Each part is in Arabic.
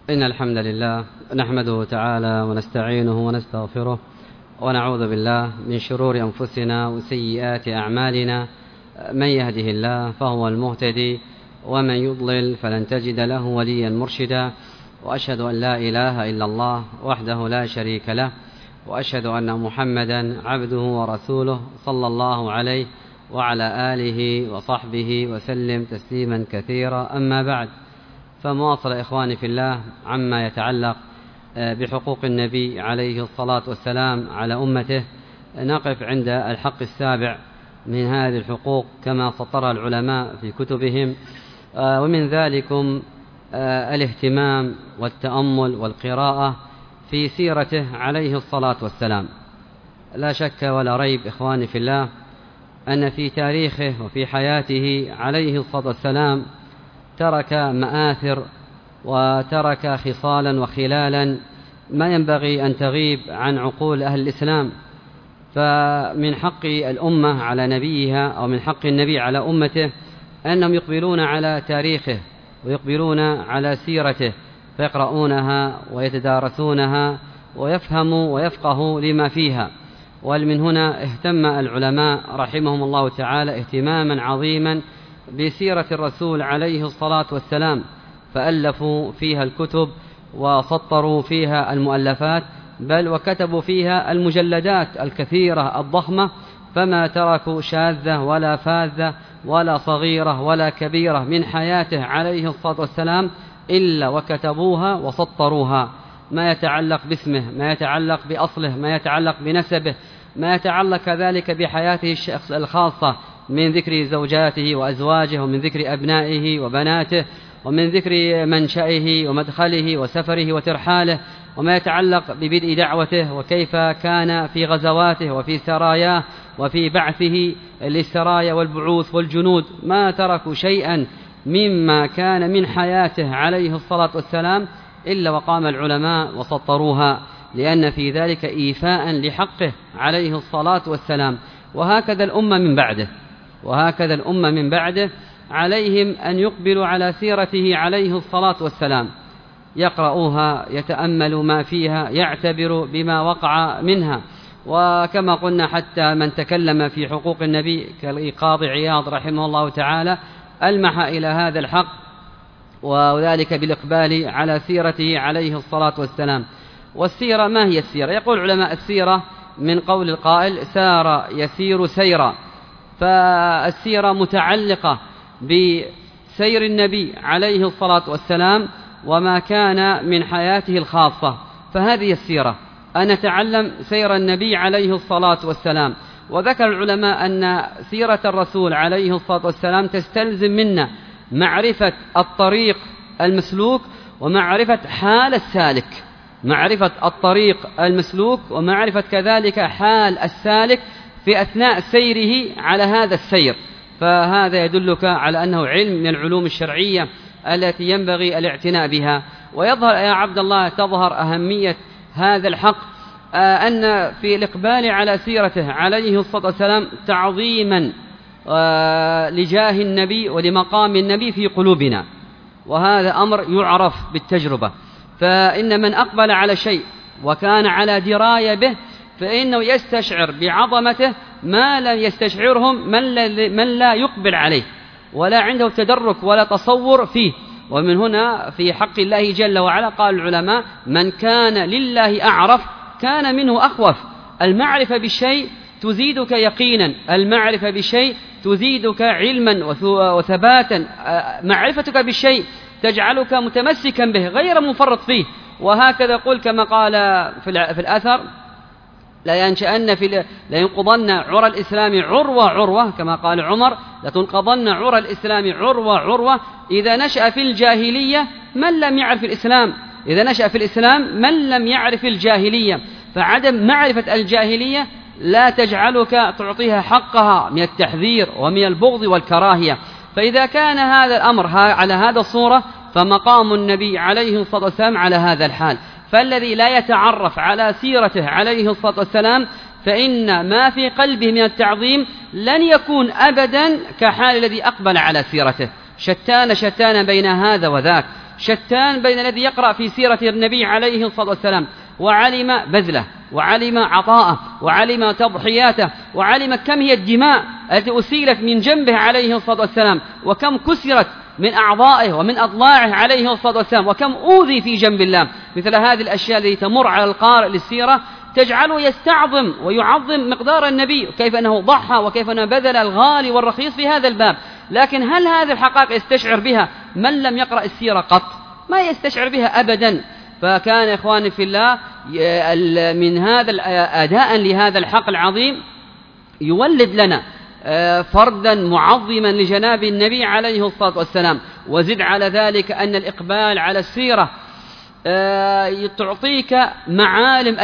إن الحمد لله نحمده تعالى ونستعينه ونستغفره ونعوذ بالله من شرور أنفسنا وسيئات أعمالنا. من يهده الله فهو المهتدي ومن يضلل فلن تجد له وليا مرشدا. وأشهد أن لا إله إلا الله وحده لا شريك له، وأشهد أن محمدا عبده ورسوله صلى الله عليه وعلى آله وصحبه وسلم تسليما كثيرا. أما بعد، فمواصل إخواني في الله عما يتعلق بحقوق النبي عليه الصلاة والسلام على أمته، نقف عند الحق السابع من هذه الحقوق كما سطرها العلماء في كتبهم، ومن ذلكم الاهتمام والتأمل والقراءة في سيرته عليه الصلاة والسلام. لا شك ولا ريب إخواني في الله أن في تاريخه وفي حياته عليه الصلاة والسلام ترك مآثر وترك خصالا وخلالا ما ينبغي أن تغيب عن عقول أهل الإسلام. فمن حق الأمة على نبيها أو من حق النبي على أمته أنهم يقبلون على تاريخه ويقبلون على سيرته، فيقرؤونها ويتدارسونها ويفهموا ويفقهوا لما فيها. ومن هنا اهتم العلماء رحمهم الله تعالى اهتماما عظيما بسيرة الرسول عليه الصلاة والسلام، فألفوا فيها الكتب وسطروا فيها المؤلفات، بل وكتبوا فيها المجلدات الكثيرة الضخمة، فما تركوا شاذة ولا فاذة ولا صغيرة ولا كبيرة من حياته عليه الصلاة والسلام إلا وكتبوها وسطروها، ما يتعلق باسمه، ما يتعلق بأصله، ما يتعلق بنسبه، ما يتعلق كذلك بحياته الخاصة من ذكر زوجاته وأزواجه، ومن ذكر أبنائه وبناته، ومن ذكر منشأه ومدخله وسفره وترحاله، وما يتعلق ببدء دعوته وكيف كان في غزواته وفي سراياه وفي بعثه للسرايا والبعوث والجنود. ما تركوا شيئا مما كان من حياته عليه الصلاة والسلام إلا وقام العلماء وسطروها، لأن في ذلك إيفاء لحقه عليه الصلاة والسلام. وهكذا الأمة من بعده عليهم أن يقبلوا على سيرته عليه الصلاة والسلام، يقرؤوها، يتأملوا ما فيها، يعتبروا بما وقع منها. وكما قلنا حتى من تكلم في حقوق النبي كالقاضي عياض رحمه الله تعالى ألمح إلى هذا الحق، وذلك بالإقبال على سيرته عليه الصلاة والسلام. والسيرة ما هي السيرة؟ يقول علماء السيرة من قول القائل سار يسير سيرا، فالسيرة متعلقة بسير النبي عليه الصلاة والسلام وما كان من حياته الخاصة، فهذه السيرة أن نتعلم سير النبي عليه الصلاة والسلام. وذكر العلماء أن سيرة الرسول عليه الصلاة والسلام تستلزم منا معرفة الطريق المسلوك ومعرفة حال السالك، معرفة الطريق المسلوك ومعرفة كذلك حال السالك في أثناء سيره على هذا السير. فهذا يدلك على أنه علم من العلوم الشرعية التي ينبغي الاعتناء بها. ويظهر يا عبد الله تظهر أهمية هذا الحق أن في الإقبال على سيرته عليه الصلاة والسلام تعظيما لجاه النبي ولمقام النبي في قلوبنا، وهذا أمر يعرف بالتجربة. فإن من أقبل على شيء وكان على دراية به فإنه يستشعر بعظمته ما لم يستشعرهم من لا يقبل عليه ولا عنده تدرك ولا تصور فيه. ومن هنا في حق الله جل وعلا قال العلماء من كان لله أعرف كان منه أخوف. المعرفة بالشيء تزيدك يقينا، المعرفة بالشيء تزيدك علما وثباتا، معرفتك بالشيء تجعلك متمسكا به غير مفرط فيه. وهكذا قل كما قال في الأثر لينقضن عرى الإسلام عروة كما قال عمر، لتنقضن عرى الإسلام عروة إذا نشأ في الجاهلية من لم يعرف الإسلام، إذا نشأ في الإسلام من لم يعرف الجاهلية. فعدم معرفة الجاهلية لا تجعلك تعطيها حقها من التحذير ومن البغض والكراهية. فإذا كان هذا الأمر على هذا الصورة فمقام النبي عليه الصلاة والسلام على هذا الحال. فالذي لا يتعرف على سيرته عليه الصلاة والسلام فإن ما في قلبه من التعظيم لن يكون أبدا كحال الذي أقبل على سيرته. شتان بين هذا وذاك، شتان بين الذي يقرأ في سيرة النبي عليه الصلاة والسلام وعلم بذله وعلم عطاءه وعلم تضحياته وعلم كم هي الدماء التي أسيلت من جنبه عليه الصلاة والسلام، وكم كسرت من أعضائه ومن أضلاعه عليه الصلاة والسلام، وكم أوذي في جنب الله. مثل هذه الأشياء التي تمر على القارئ للسيرة تجعله يستعظم ويعظم مقدار النبي، وكيف أنه ضحى وكيف أنه بذل الغالي والرخيص في هذا الباب. لكن هل هذه الحقائق يستشعر بها من لم يقرأ السيرة قط؟ ما يستشعر بها أبدا. فكان إخواني في الله من هذا أداء لهذا الحق العظيم يولد لنا فردا معظما لجناب النبي عليه الصلاة والسلام. وزد على ذلك أن الإقبال على السيرة تعطيك معالم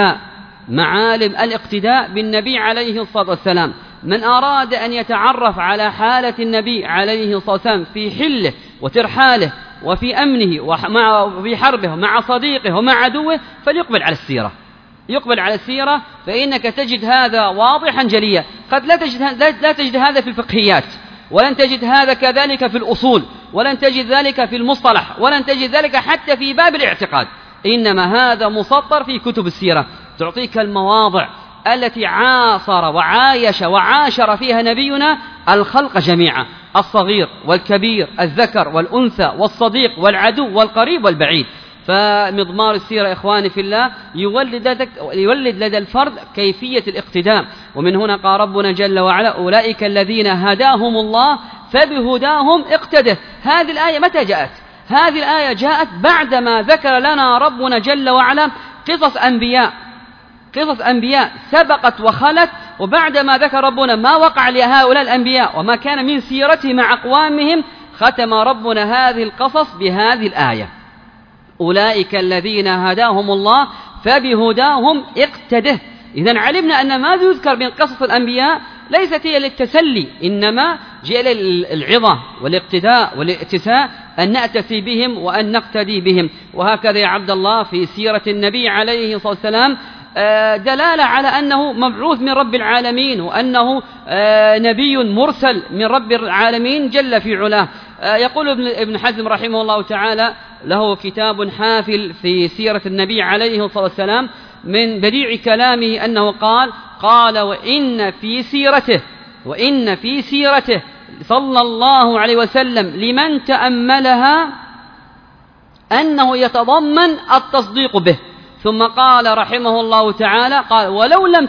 الاقتداء بالنبي عليه الصلاة والسلام. من أراد أن يتعرف على حالة النبي عليه الصلاة والسلام في حله وترحاله وفي أمنه وفي حربه ومع صديقه ومع عدوه فليقبل على السيرة، فإنك تجد هذا واضحا جليا. قد لا تجد هذا في الفقهيات، ولن تجد هذا كذلك في الأصول، ولن تجد ذلك في المصطلح، ولن تجد ذلك حتى في باب الاعتقاد. إنما هذا مسطر في كتب السيرة، تعطيك المواضع التي عاصر وعايش وعاشر فيها نبينا الخلق جميعا، الصغير والكبير، الذكر والأنثى، والصديق والعدو والقريب والبعيد. فمضمار السيرة إخواني في الله يولد لدى الفرد كيفية الاقتداء. ومن هنا قال ربنا جل وعلا: أولئك الذين هداهم الله فبهداهم اقتده. هذه الآية متى جاءت؟ هذه الآية جاءت بعدما ذكر لنا ربنا جل وعلا قصص أنبياء سبقت وخلت، وبعدما ذكر ربنا ما وقع لهؤلاء الأنبياء وما كان من سيرته مع أقوامهم، ختم ربنا هذه القصص بهذه الآية: أولئك الذين هداهم الله فبهداهم اقتده. إذن علمنا أن ما يذكر من قصص الأنبياء ليست هي للتسلي، إنما جاء للعظة والاقتداء والائتساء، أن نأتسي بهم وأن نقتدي بهم. وهكذا يا عبد الله في سيرة النبي عليه الصلاة والسلام دلالة على أنه مبعوث من رب العالمين، وأنه نبي مرسل من رب العالمين جل في علاه. يقول ابن حزم رحمه الله تعالى له كتاب حافل في سيرة النبي عليه الصلاة والسلام، من بديع كلامه أنه قال وإن في سيرته صلى الله عليه وسلم لمن تأملها أنه يتضمن التصديق به. ثم قال رحمه الله تعالى ولو لم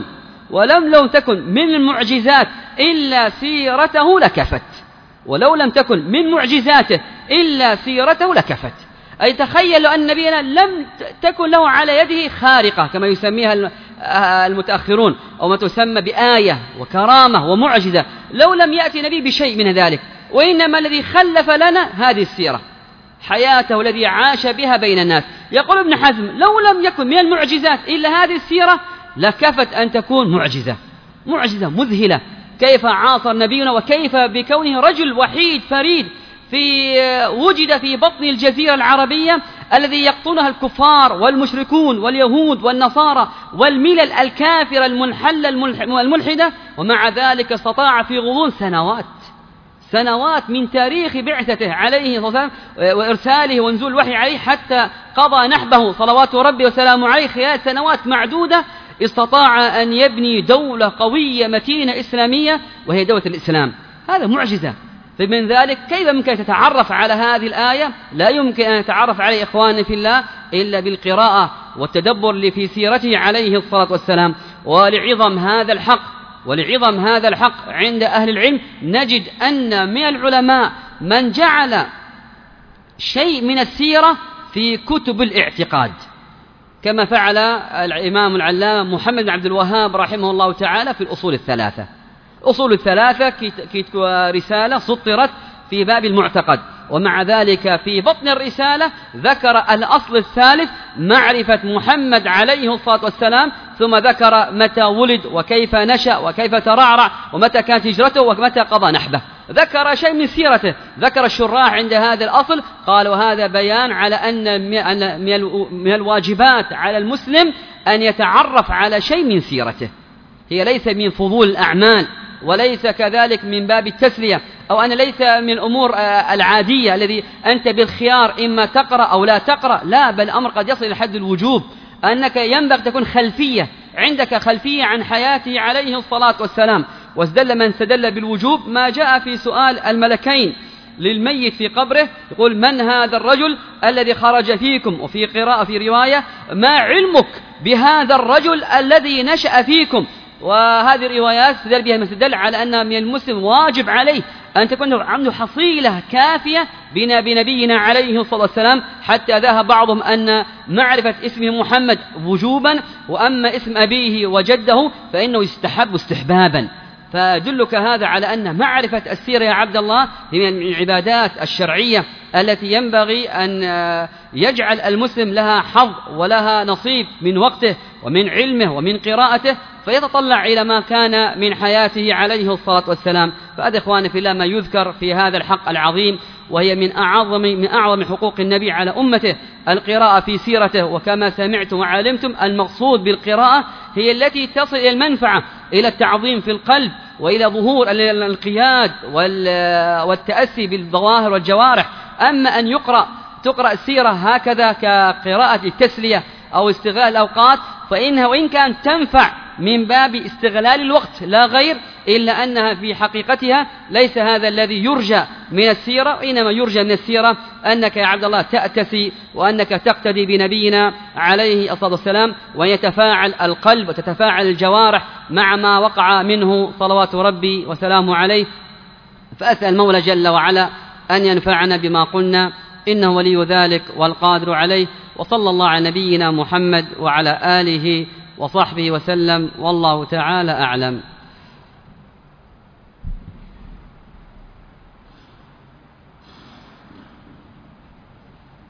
تكن من المعجزات إلا سيرته لكفت. ولو لم تكن من معجزاته إلا سيرته لكفت. أي تخيل أن نبينا لم تكن له على يده خارقة كما يسميها المتأخرون، أو ما تسمى بآية وكرامة ومعجزة، لو لم يأتي نبي بشيء من ذلك. وإنما الذي خلف لنا هذه السيرة، حياته الذي عاش بها بين الناس. يقول ابن حزم لو لم يكن من المعجزات إلا هذه السيرة لكفت أن تكون معجزة مذهلة. كيف عاصر نبينا، وكيف بكونه رجل وحيد فريد وجد في بطن الجزيرة العربية الذي يقطنها الكفار والمشركون واليهود والنصارى والملل الكافرة المنحلة الملحدة، ومع ذلك استطاع في غضون سنوات من تاريخ بعثته عليه الصلاة والسلام وإرساله ونزول الوحي عليه حتى قضى نحبه صلوات ربي وسلامه عليه، خلال سنوات معدودة استطاع أن يبني دولة قوية متينة إسلامية وهي دولة الإسلام. هذا معجزة. فمن ذلك كيف يمكن تتعرف على هذه الآية؟ لا يمكن أن يتعرف عليه إخواني في الله إلا بالقراءة والتدبر في سيرته عليه الصلاة والسلام. ولعظم هذا الحق عند أهل العلم نجد أن من العلماء من جعل شيء من السيرة في كتب الاعتقاد، كما فعل الإمام العلامة محمد بن عبد الوهاب رحمه الله تعالى في الأصول الثلاثة رسالة سطرت في باب المعتقد. ومع ذلك في بطن الرسالة ذكر الأصل الثالث معرفة محمد عليه الصلاة والسلام، ثم ذكر متى ولد وكيف نشأ وكيف ترعرع ومتى كانت هجرته ومتى قضى نحبه. ذكر شيء من سيرته. ذكر الشراح عند هذا الأصل قال وهذا بيان على أن من الواجبات على المسلم أن يتعرف على شيء من سيرته. هي ليس من فضول الأعمال وليس كذلك من باب التسلية أو أن ليس من الأمور العادية الذي أنت بالخيار إما تقرأ أو لا تقرأ، لا، بل الأمر قد يصل إلى حد الوجوب، أنك ينبغي تكون خلفية، عندك خلفية عن حياته عليه الصلاة والسلام. واستدل من استدل بالوجوب ما جاء في سؤال الملكين للميت في قبره، يقول: من هذا الرجل الذي خرج فيكم؟ وفي قراءة في رواية: ما علمك بهذا الرجل الذي نشأ فيكم؟ وهذه الروايات استدل بها المستدل على أن من المسلم واجب عليه أن تكون عنده حصيلة كافية بنبينا عليه الصلاة والسلام، حتى ذهب بعضهم أن معرفة اسمه محمد وجوبا، وأما اسم أبيه وجده فإنه يستحب استحبابا. فدلك هذا على أن معرفة السيرة يا عبد الله هي من العبادات الشرعية التي ينبغي أن يجعل المسلم لها حظ ولها نصيب من وقته ومن علمه ومن قراءته، فيتطلع إلى ما كان من حياته عليه الصلاة والسلام. فهذا إخواني في الله ما يذكر في هذا الحق العظيم، وهي من أعظم حقوق النبي على أمته القراءة في سيرته. وكما سمعتم وعلمتم المقصود بالقراءة هي التي تصل إلى المنفعة، إلى التعظيم في القلب، وإلى ظهور الانقياد والتأسي بالظواهر والجوارح. أما أن تقرأ السيرة هكذا كقراءة التسلية أو استغلال الأوقات، فإنها وإن كانت تنفع من باب استغلال الوقت لا غير، إلا أنها في حقيقتها ليس هذا الذي يرجى من السيرة، وإنما يرجى من السيرة أنك يا عبد الله تأتسي، وأنك تقتدي بنبينا عليه الصلاة والسلام، ويتفاعل القلب وتتفاعل الجوارح مع ما وقع منه صلوات ربي وسلامه عليه. فأسأل المولى جل وعلا أن ينفعنا بما قلنا، إنه ولي ذلك والقادر عليه. وصلى الله على نبينا محمد وعلى آله وصحبه وسلم، والله تعالى أعلم.